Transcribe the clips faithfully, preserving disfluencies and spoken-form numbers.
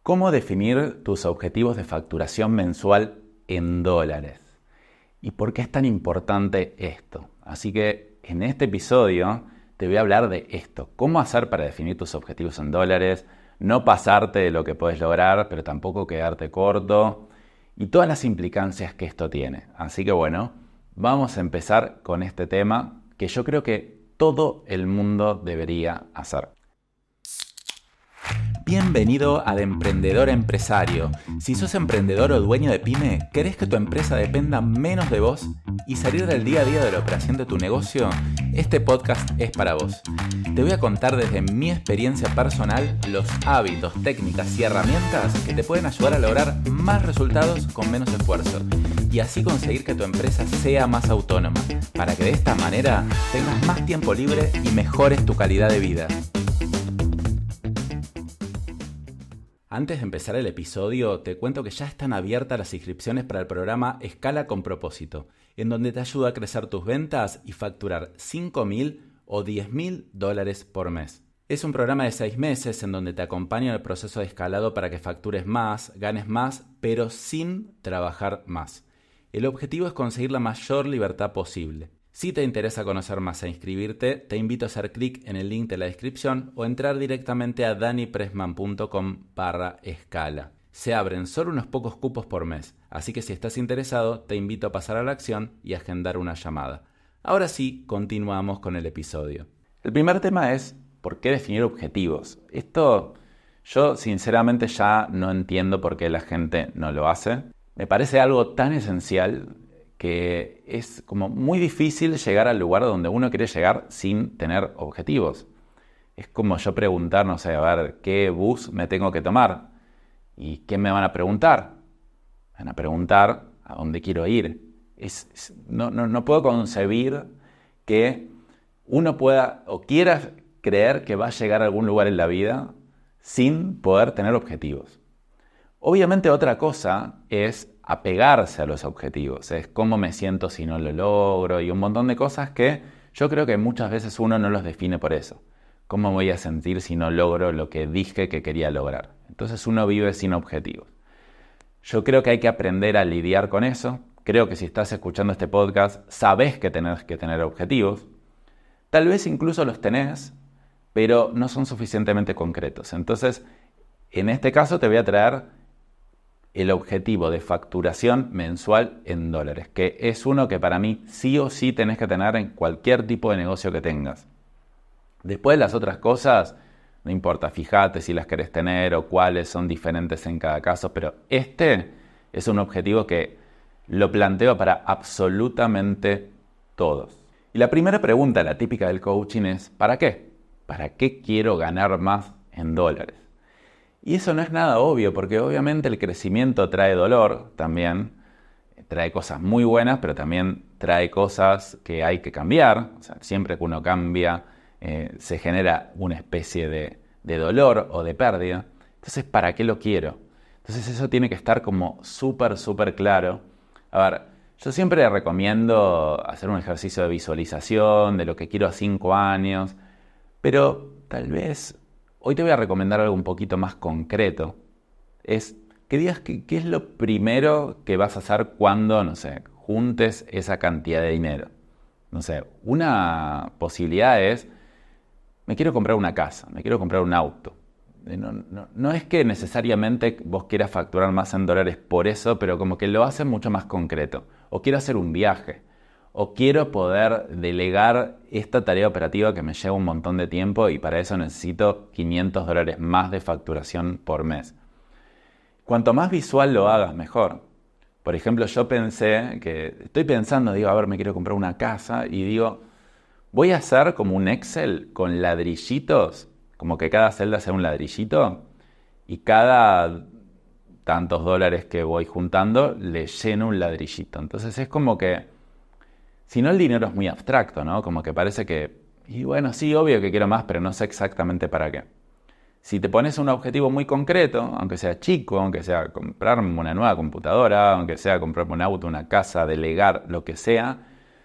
¿Cómo definir tus objetivos de facturación mensual en dólares? ¿Y por qué es tan importante esto? Así que en este episodio te voy a hablar de esto. ¿Cómo hacer para definir tus objetivos en dólares? No pasarte de lo que puedes lograr, pero tampoco quedarte corto. Y todas las implicancias que esto tiene. Así que bueno, vamos a empezar con este tema que yo creo que todo el mundo debería hacer. Bienvenido a De Emprendedor a Empresario. Si sos emprendedor o dueño de pyme, ¿querés que tu empresa dependa menos de vos y salir del día a día de la operación de tu negocio? Este podcast es para vos. Te voy a contar desde mi experiencia personal los hábitos, técnicas y herramientas que te pueden ayudar a lograr más resultados con menos esfuerzo y así conseguir que tu empresa sea más autónoma, para que de esta manera tengas más tiempo libre y mejores tu calidad de vida. Antes de empezar el episodio, te cuento que ya están abiertas las inscripciones para el programa Escala con Propósito, en donde te ayuda a crecer tus ventas y facturar cinco mil o diez mil dólares por mes. Es un programa de seis meses en donde te acompaño en el proceso de escalado para que factures más, ganes más, pero sin trabajar más. El objetivo es conseguir la mayor libertad posible. Si te interesa conocer más e inscribirte, te invito a hacer clic en el link de la descripción o entrar directamente a danipressman.com barra escala. Se abren solo unos pocos cupos por mes, así que si estás interesado, te invito a pasar a la acción y agendar una llamada. Ahora sí, continuamos con el episodio. El primer tema es ¿por qué definir objetivos? Esto yo sinceramente ya no entiendo por qué la gente no lo hace. Me parece algo tan esencial que es como muy difícil llegar al lugar donde uno quiere llegar sin tener objetivos. Es como yo preguntar, no sé, a ver, ¿qué bus me tengo que tomar? ¿Y qué me van a preguntar? Me van a preguntar a dónde quiero ir. Es, es, no, no, no puedo concebir que uno pueda o quiera creer que va a llegar a algún lugar en la vida sin poder tener objetivos. Obviamente otra cosa es apegarse a los objetivos, es cómo me siento si no lo logro y un montón de cosas que yo creo que muchas veces uno no los define por eso. ¿Cómo voy a sentir si no logro lo que dije que quería lograr? Entonces uno vive sin objetivos. Yo creo que hay que aprender a lidiar con eso. Creo que si estás escuchando este podcast, sabés que tenés que tener objetivos. Tal vez incluso los tenés, pero no son suficientemente concretos. Entonces, en este caso te voy a traer el objetivo de facturación mensual en dólares, que es uno que para mí sí o sí tenés que tener en cualquier tipo de negocio que tengas. Después las otras cosas, no importa, fíjate si las querés tener o cuáles son diferentes en cada caso, pero este es un objetivo que lo planteo para absolutamente todos. Y la primera pregunta, la típica del coaching es, ¿para qué? ¿Para qué quiero ganar más en dólares? Y eso no es nada obvio, porque obviamente el crecimiento trae dolor también, trae cosas muy buenas, pero también trae cosas que hay que cambiar. O sea, siempre que uno cambia, eh, se genera una especie de, de dolor o de pérdida. Entonces, ¿para qué lo quiero? Entonces eso tiene que estar como súper, súper claro. A ver, yo siempre recomiendo hacer un ejercicio de visualización de lo que quiero a cinco años, pero tal vez hoy te voy a recomendar algo un poquito más concreto. Es que digas que, qué es lo primero que vas a hacer cuando, no sé, juntes esa cantidad de dinero. No sé, una posibilidad es, me quiero comprar una casa, me quiero comprar un auto. No, no, no es que necesariamente vos quieras facturar más en dólares por eso, pero como que lo haces mucho más concreto. O quiero hacer un viaje. O quiero poder delegar esta tarea operativa que me lleva un montón de tiempo y para eso necesito quinientos dólares más de facturación por mes. Cuanto más visual lo hagas, mejor. Por ejemplo, yo pensé que, estoy pensando, digo, a ver, me quiero comprar una casa y digo, voy a hacer como un Excel con ladrillitos, como que cada celda sea un ladrillito y cada tantos dólares que voy juntando le lleno un ladrillito. Entonces es como que si no, el dinero es muy abstracto, ¿no? Como que parece que, y bueno, sí, obvio que quiero más, pero no sé exactamente para qué. Si te pones un objetivo muy concreto, aunque sea chico, aunque sea comprarme una nueva computadora, aunque sea comprarme un auto, una casa, delegar, lo que sea,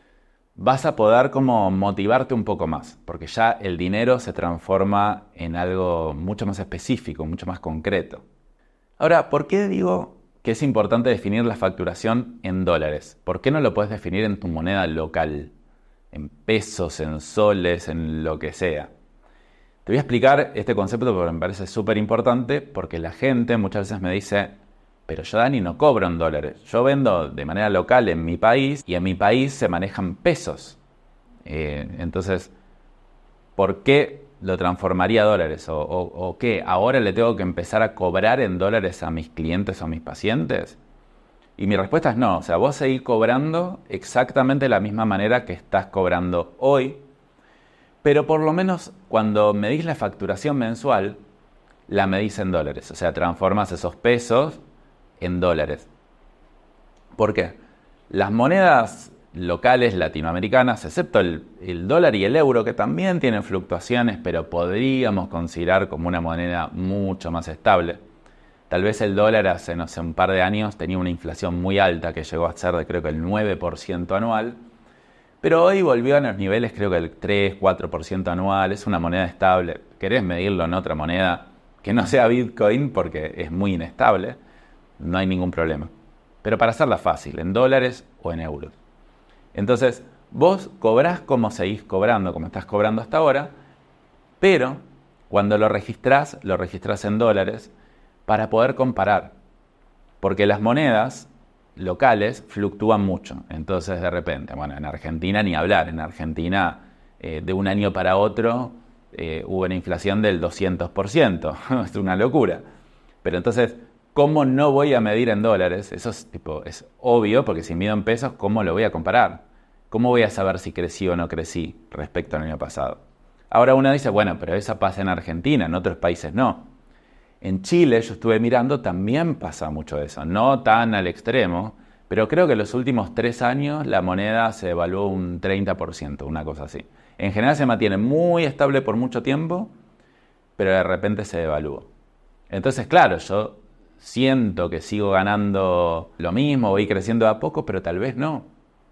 vas a poder como motivarte un poco más, porque ya el dinero se transforma en algo mucho más específico, mucho más concreto. Ahora, ¿por qué digo que es importante definir la facturación en dólares? ¿Por qué no lo puedes definir en tu moneda local? En pesos, en soles, en lo que sea. Te voy a explicar este concepto porque me parece súper importante, porque la gente muchas veces me dice, pero yo, Dani, no cobro en dólares. Yo vendo de manera local en mi país y en mi país se manejan pesos. Eh, entonces, ¿por qué lo transformaría a dólares? ¿O, o, o qué? ¿Ahora le tengo que empezar a cobrar en dólares a mis clientes o a mis pacientes? Y mi respuesta es no. O sea, vos seguís cobrando exactamente de la misma manera que estás cobrando hoy, pero por lo menos cuando medís la facturación mensual, la medís en dólares. O sea, transformas esos pesos en dólares. ¿Por qué? Las monedas locales latinoamericanas, excepto el, el dólar y el euro, que también tienen fluctuaciones, pero podríamos considerar como una moneda mucho más estable. Tal vez el dólar hace, no sé, un par de años tenía una inflación muy alta que llegó a ser de creo que el nueve por ciento anual, pero hoy volvió a los niveles creo que el tres, cuatro por ciento anual, es una moneda estable. ¿Querés medirlo en otra moneda que no sea Bitcoin porque es muy inestable? No hay ningún problema. Pero para hacerla fácil, en dólares o en euros. Entonces, vos cobrás como seguís cobrando, como estás cobrando hasta ahora, pero cuando lo registrás, lo registrás en dólares para poder comparar. Porque las monedas locales fluctúan mucho. Entonces, de repente, bueno, en Argentina ni hablar. En Argentina, eh, de un año para otro, eh, hubo una inflación del doscientos por ciento. Es una locura. Pero entonces, ¿cómo no voy a medir en dólares? Eso es, tipo, es obvio, porque si mido en pesos, ¿cómo lo voy a comparar? ¿Cómo voy a saber si crecí o no crecí respecto al año pasado? Ahora uno dice, bueno, pero eso pasa en Argentina, en otros países no. En Chile, yo estuve mirando, también pasa mucho eso. No tan al extremo, pero creo que en los últimos tres años la moneda se devaluó un treinta por ciento, una cosa así. En general se mantiene muy estable por mucho tiempo, pero de repente se devaluó. Entonces, claro, yo siento que sigo ganando lo mismo, voy creciendo a poco, pero tal vez no.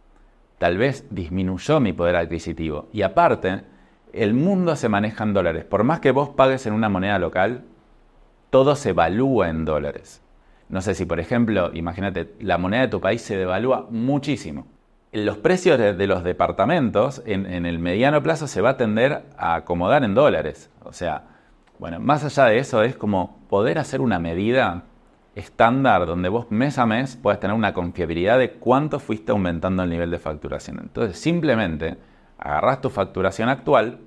Tal vez disminuyó mi poder adquisitivo. Y aparte, el mundo se maneja en dólares. Por más que vos pagues en una moneda local, todo se evalúa en dólares. No sé si, por ejemplo, imagínate, la moneda de tu país se devalúa muchísimo. Los precios de, de los departamentos en, en el mediano plazo se va a tender a acomodar en dólares. O sea, bueno, más allá de eso es como poder hacer una medida estándar donde vos mes a mes puedas tener una confiabilidad de cuánto fuiste aumentando el nivel de facturación. Entonces, simplemente agarrás tu facturación actual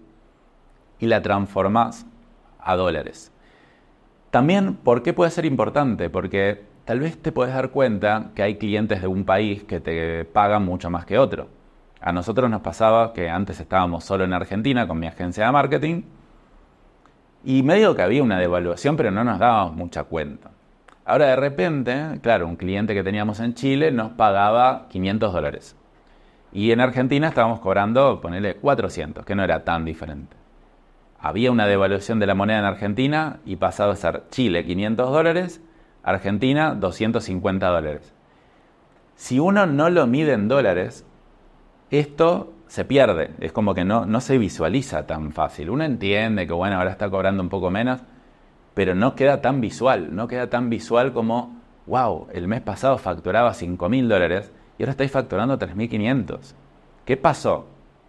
y la transformás a dólares. También, ¿por qué puede ser importante? Porque tal vez te puedes dar cuenta que hay clientes de un país que te pagan mucho más que otro. A nosotros nos pasaba que antes estábamos solo en Argentina con mi agencia de marketing y medio que había una devaluación, pero no nos dábamos mucha cuenta. Ahora de repente, claro, un cliente que teníamos en Chile nos pagaba quinientos dólares. Y en Argentina estábamos cobrando, ponele, cuatrocientos, que no era tan diferente. Había una devaluación de la moneda en Argentina y pasado a ser Chile quinientos dólares, Argentina doscientos cincuenta dólares. Si uno no lo mide en dólares, esto se pierde. Es como que no, no se visualiza tan fácil. Uno entiende que bueno, ahora está cobrando un poco menos, pero no queda tan visual. No queda tan visual como, wow, el mes pasado facturaba cinco mil dólares y ahora estáis facturando tres mil quinientos. ¿Qué pasó?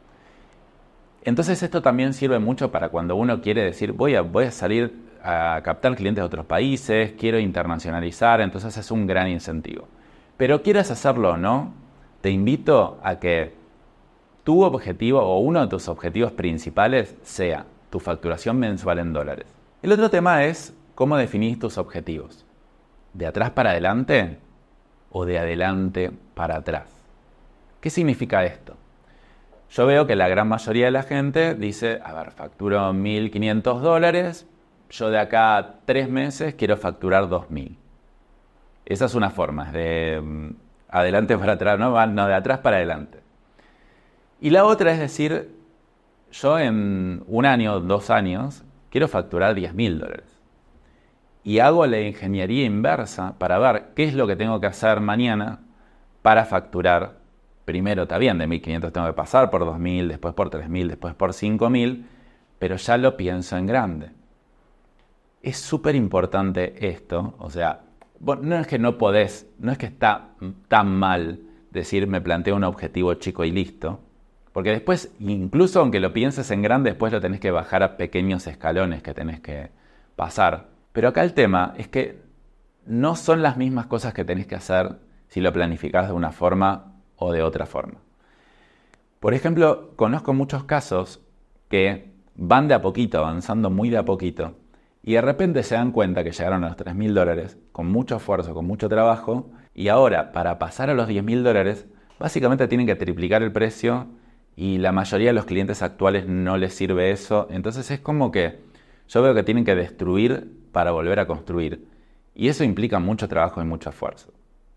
Entonces esto también sirve mucho para cuando uno quiere decir voy a, voy a salir a captar clientes de otros países, quiero internacionalizar, entonces es un gran incentivo. Pero quieras hacerlo o no, te invito a que tu objetivo o uno de tus objetivos principales sea tu facturación mensual en dólares. El otro tema es cómo definís tus objetivos. ¿De atrás para adelante o de adelante para atrás? ¿Qué significa esto? Yo veo que la gran mayoría de la gente dice, a ver, facturo mil quinientos dólares, yo de acá a tres meses quiero facturar dos mil. Esa es una forma, de um, adelante para atrás, ¿no? No, de atrás para adelante. Y la otra es decir, yo en un año, dos años, quiero facturar diez mil dólares. Y hago la ingeniería inversa para ver qué es lo que tengo que hacer mañana para facturar. Primero, está bien, de mil quinientos tengo que pasar por dos mil, después por tres mil, después por cinco mil, pero ya lo pienso en grande. Es súper importante esto, o sea, bueno, no es que no podés, no es que está tan mal decir me planteo un objetivo chico y listo, porque después, incluso aunque lo pienses en grande, después lo tenés que bajar a pequeños escalones que tenés que pasar. Pero acá el tema es que no son las mismas cosas que tenés que hacer si lo planificás de una forma o de otra forma. Por ejemplo, conozco muchos casos que van de a poquito, avanzando muy de a poquito, y de repente se dan cuenta que llegaron a los tres mil dólares con mucho esfuerzo, con mucho trabajo, y ahora para pasar a los diez mil dólares, básicamente tienen que triplicar el precio y la mayoría de los clientes actuales no les sirve eso. Entonces es como que yo veo que tienen que destruir para volver a construir, y eso implica mucho trabajo y mucho esfuerzo.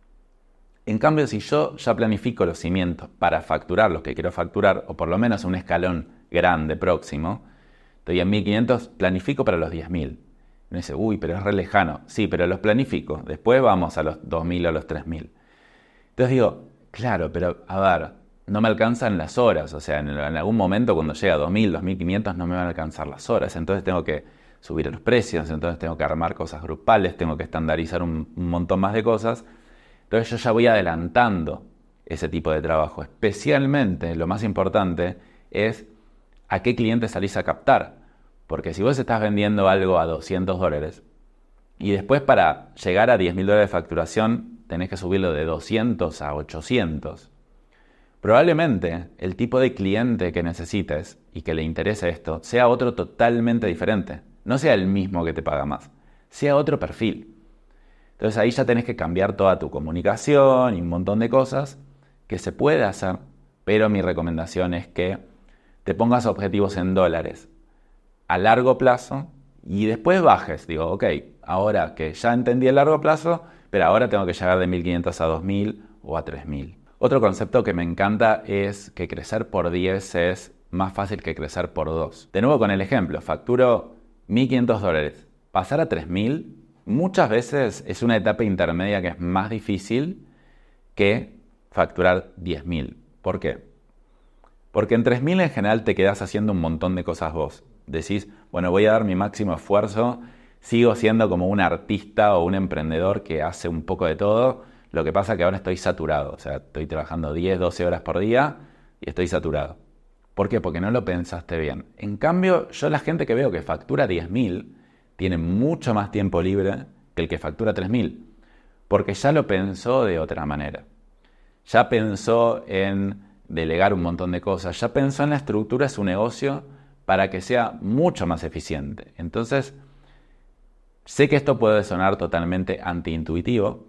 En cambio, si yo ya planifico los cimientos para facturar lo que quiero facturar, o por lo menos un escalón grande próximo, estoy en mil quinientos, planifico para los diez mil. Me dice, uy, pero es re lejano. Sí, pero los planifico. Después vamos a los dos mil o a los tres mil. Entonces digo, claro, pero a ver, no me alcanzan las horas. O sea, en, en algún momento cuando llega a dos mil, dos mil quinientos no me van a alcanzar las horas. Entonces tengo que subir los precios, entonces tengo que armar cosas grupales, tengo que estandarizar un, un montón más de cosas. Entonces yo ya voy adelantando ese tipo de trabajo. Especialmente, lo más importante es a qué cliente salís a captar. Porque si vos estás vendiendo algo a doscientos dólares y después para llegar a diez mil dólares de facturación tenés que subirlo de doscientos a ochocientos, probablemente el tipo de cliente que necesites y que le interese esto sea otro totalmente diferente. No sea el mismo que te paga más, sea otro perfil. Entonces ahí ya tenés que cambiar toda tu comunicación y un montón de cosas que se puede hacer, pero mi recomendación es que te pongas objetivos en dólares a largo plazo y después bajes. Digo, ok, ahora que ya entendí el largo plazo, pero ahora tengo que llegar de mil quinientos a dos mil o a tres mil. Otro concepto que me encanta es que crecer por diez es más fácil que crecer por dos. De nuevo con el ejemplo, facturo mil quinientos dólares. Pasar a tres mil muchas veces es una etapa intermedia que es más difícil que facturar diez mil. ¿Por qué? Porque en tres mil en general te quedás haciendo un montón de cosas vos. Decís, bueno, voy a dar mi máximo esfuerzo, sigo siendo como un artista o un emprendedor que hace un poco de todo. Lo que pasa es que ahora estoy saturado, o sea, estoy trabajando diez, doce horas por día y estoy saturado. ¿Por qué? Porque no lo pensaste bien. En cambio, yo la gente que veo que factura diez mil tiene mucho más tiempo libre que el que factura tres mil, porque ya lo pensó de otra manera. Ya pensó en delegar un montón de cosas, ya pensó en la estructura de su negocio para que sea mucho más eficiente. Entonces, sé que esto puede sonar totalmente antiintuitivo,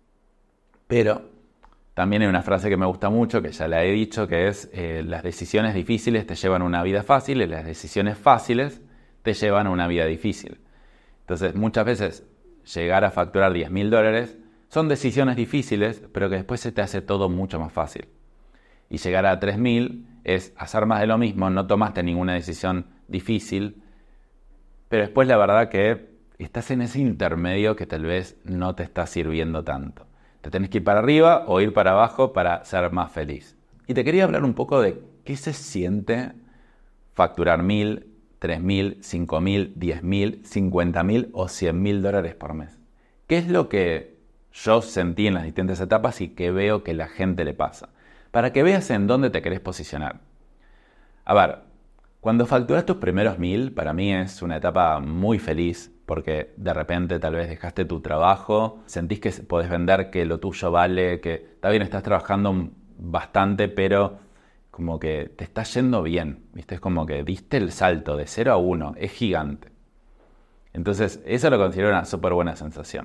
pero también hay una frase que me gusta mucho, que ya la he dicho, que es eh, las decisiones difíciles te llevan a una vida fácil y las decisiones fáciles te llevan a una vida difícil. Entonces, muchas veces llegar a facturar diez mil dólares son decisiones difíciles, pero que después se te hace todo mucho más fácil. Y llegar a tres mil es hacer más de lo mismo, no tomaste ninguna decisión difícil, pero después la verdad que estás en ese intermedio que tal vez no te está sirviendo tanto. Te tenés que ir para arriba o ir para abajo para ser más feliz. Y te quería hablar un poco de qué se siente facturar mil, tres mil, cinco mil, diez mil, cincuenta mil o cien mil dólares por mes. ¿Qué es lo que yo sentí en las distintas etapas y que veo que la gente le pasa? Para que veas en dónde te querés posicionar. A ver, cuando facturas tus primeros mil, para mí es una etapa muy feliz, porque de repente tal vez dejaste tu trabajo, sentís que podés vender, que lo tuyo vale, que está bien, estás trabajando bastante, pero como que te está yendo bien, ¿viste? Es como que diste el salto de cero a uno, es gigante. Entonces, eso lo considero una súper buena sensación.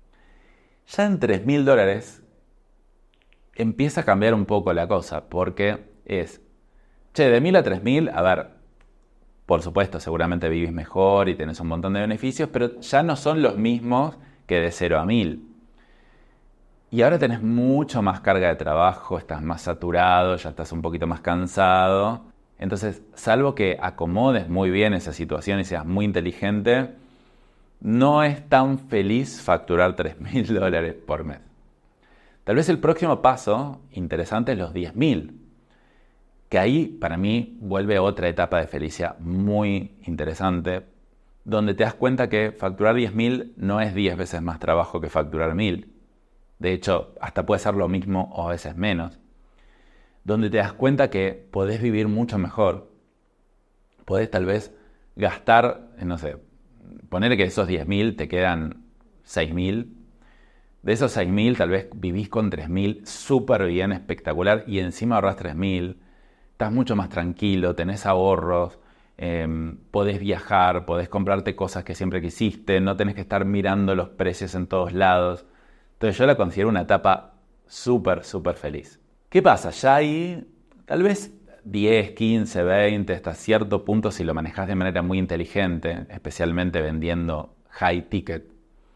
Ya en tres mil dólares empieza a cambiar un poco la cosa, porque es, che, de mil a tres mil, a ver, por supuesto, seguramente vivís mejor y tenés un montón de beneficios, pero ya no son los mismos que de cero a mil. Y ahora tenés mucho más carga de trabajo, estás más saturado, ya estás un poquito más cansado. Entonces, salvo que acomodes muy bien esa situación y seas muy inteligente, no es tan feliz facturar tres mil dólares por mes. Tal vez el próximo paso interesante es los diez mil, que ahí para mí vuelve otra etapa de felicidad muy interesante, donde te das cuenta que facturar diez mil no es diez veces más trabajo que facturar mil. De hecho, hasta puede ser lo mismo o a veces menos. Donde te das cuenta que podés vivir mucho mejor. Podés tal vez gastar, no sé, poner que esos diez mil te quedan seis mil. De esos seis mil tal vez vivís con tres mil súper bien, espectacular, y encima ahorrás tres mil. Estás mucho más tranquilo, tenés ahorros, eh, podés viajar, podés comprarte cosas que siempre quisiste, no tenés que estar mirando los precios en todos lados. Entonces yo la considero una etapa súper, súper feliz. ¿Qué pasa? Ya ahí, tal vez diez, quince, veinte, hasta cierto punto, si lo manejas de manera muy inteligente, especialmente vendiendo high ticket,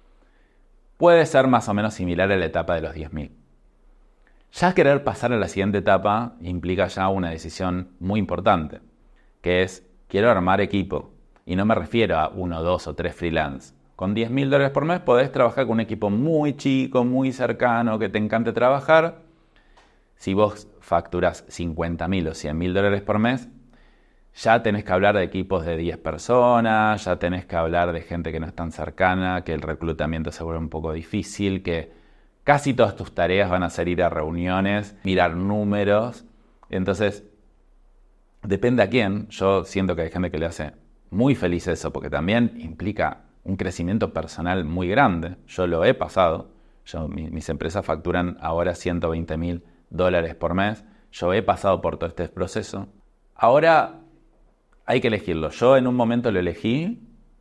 puede ser más o menos similar a la etapa de los diez mil. Ya querer pasar a la siguiente etapa implica ya una decisión muy importante, que es, quiero armar equipo. Y no me refiero a uno, dos o tres freelance. Con diez mil dólares por mes podés trabajar con un equipo muy chico, muy cercano, que te encante trabajar. Si vos facturás cincuenta mil o cien mil dólares por mes, ya tenés que hablar de equipos de diez personas, ya tenés que hablar de gente que no es tan cercana, que el reclutamiento se vuelve un poco difícil, que casi todas tus tareas van a ser ir a reuniones, mirar números. Entonces, depende a quién. Yo siento que hay gente que le hace muy feliz eso, porque también implica un crecimiento personal muy grande. Yo lo he pasado. Yo, mi, mis empresas facturan ahora ciento veinte mil dólares por mes. Yo he pasado por todo este proceso. Ahora hay que elegirlo. Yo en un momento lo elegí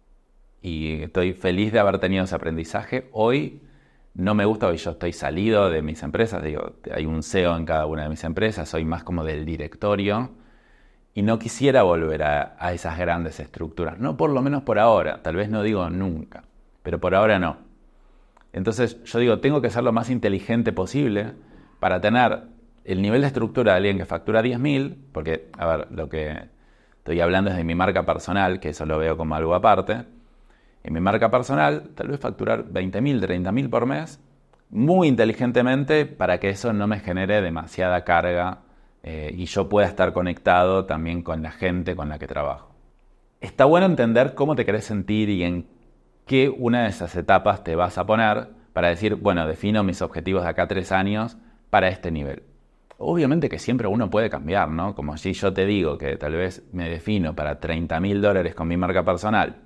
y estoy feliz de haber tenido ese aprendizaje. Hoy no me gusta, hoy yo estoy salido de mis empresas. Digo, hay un C E O en cada una de mis empresas. Soy más como del directorio. Y no quisiera volver a, a esas grandes estructuras. No por lo menos por ahora. Tal vez no digo nunca. Pero por ahora no. Entonces yo digo, tengo que ser lo más inteligente posible para tener el nivel de estructura de alguien que factura diez mil, porque, a ver, lo que estoy hablando es de mi marca personal, que eso lo veo como algo aparte. En mi marca personal, tal vez facturar veinte mil, treinta mil por mes, muy inteligentemente para que eso no me genere demasiada carga eh, y yo pueda estar conectado también con la gente con la que trabajo. Está bueno entender cómo te querés sentir y en qué una de esas etapas te vas a poner para decir, bueno, defino mis objetivos de acá a tres años para este nivel. Obviamente que siempre uno puede cambiar, ¿no? Como si yo te digo que tal vez me defino para treinta mil dólares con mi marca personal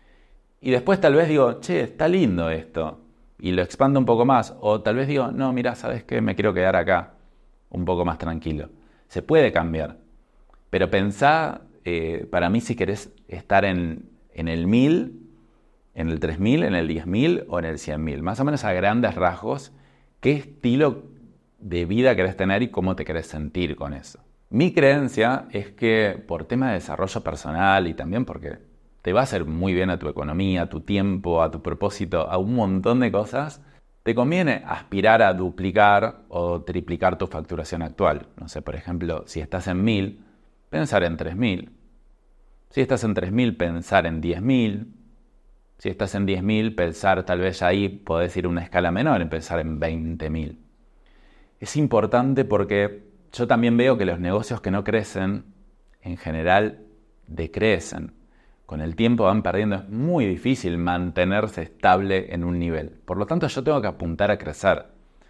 y después tal vez digo, che, está lindo esto y lo expando un poco más, o tal vez digo, no, mira, ¿sabes qué? Me quiero quedar acá un poco más tranquilo. Se puede cambiar, pero pensá, eh, para mí si querés estar en, en el mil, en el tres mil, en el diez mil o en el cien mil, más o menos a grandes rasgos, ¿qué estilo de vida querés tener y cómo te querés sentir con eso? Mi creencia es que por tema de desarrollo personal y también porque te va a hacer muy bien a tu economía, a tu tiempo, a tu propósito, a un montón de cosas, te conviene aspirar a duplicar o triplicar tu facturación actual. No sé, por ejemplo, si estás en mil, pensar en tres mil. Si estás en tres mil, pensar en diez mil. Si estás en diez mil, pensar tal vez ahí podés ir a una escala menor, en pensar en veinte mil. Es importante porque yo también veo que los negocios que no crecen, en general, decrecen. Con el tiempo van perdiendo, es muy difícil mantenerse estable en un nivel. Por lo tanto, yo tengo que apuntar a crecer.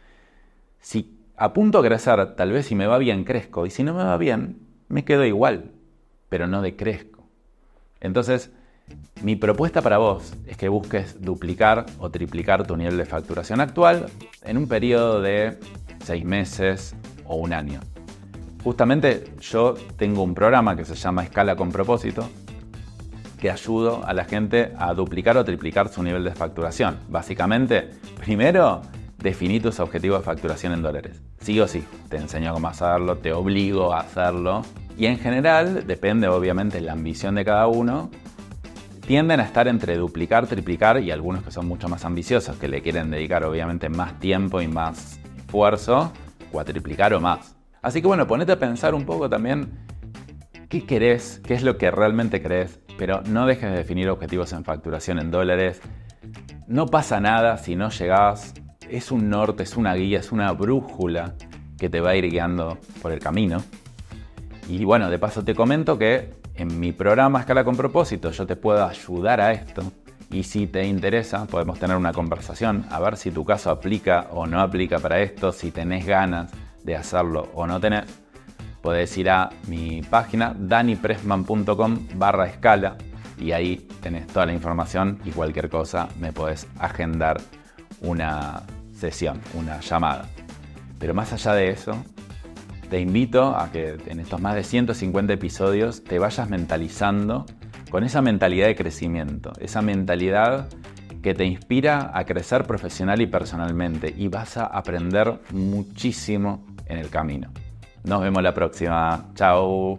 Si apunto a crecer, tal vez si me va bien, crezco. Y si no me va bien, me quedo igual, pero no decrezco. Entonces, mi propuesta para vos es que busques duplicar o triplicar tu nivel de facturación actual en un periodo de seis meses o un año. Justamente yo tengo un programa que se llama Escala con Propósito, que ayudo a la gente a duplicar o triplicar su nivel de facturación. Básicamente, primero, definí tus objetivos de facturación en dólares. Sí o sí, te enseño cómo hacerlo, te obligo a hacerlo. Y en general, depende obviamente de la ambición de cada uno, tienden a estar entre duplicar, triplicar y algunos que son mucho más ambiciosos, que le quieren dedicar obviamente más tiempo y más esfuerzo, cuatriplicar o más. Así que bueno, ponete a pensar un poco también qué querés, qué es lo que realmente querés, pero no dejes de definir objetivos en facturación en dólares. No pasa nada si no llegás, es un norte, es una guía, es una brújula que te va a ir guiando por el camino. Y bueno, de paso te comento que En mi programa Escala con Propósito yo te puedo ayudar a esto. Y si te interesa, podemos tener una conversación, a ver si tu caso aplica o no aplica para esto, si tenés ganas de hacerlo o no tenés. Podés ir a mi página danipressman.com barra escala y ahí tenés toda la información y cualquier cosa me podés agendar una sesión, una llamada. Pero más allá de eso, te invito a que en estos más de ciento cincuenta episodios te vayas mentalizando con esa mentalidad de crecimiento, esa mentalidad que te inspira a crecer profesional y personalmente, y vas a aprender muchísimo en el camino. Nos vemos la próxima. Chao.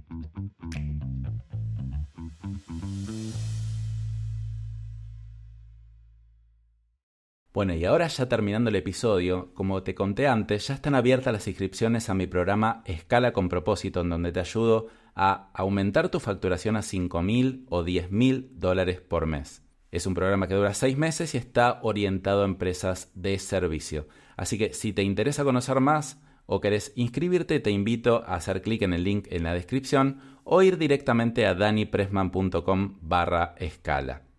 Bueno, y ahora ya terminando el episodio, como te conté antes, ya están abiertas las inscripciones a mi programa Escala con Propósito, en donde te ayudo a aumentar tu facturación a cinco mil o diez mil dólares por mes. Es un programa que dura seis meses y está orientado a empresas de servicio. Así que si te interesa conocer más o querés inscribirte, te invito a hacer clic en el link en la descripción o ir directamente a danipressman.com barra escala.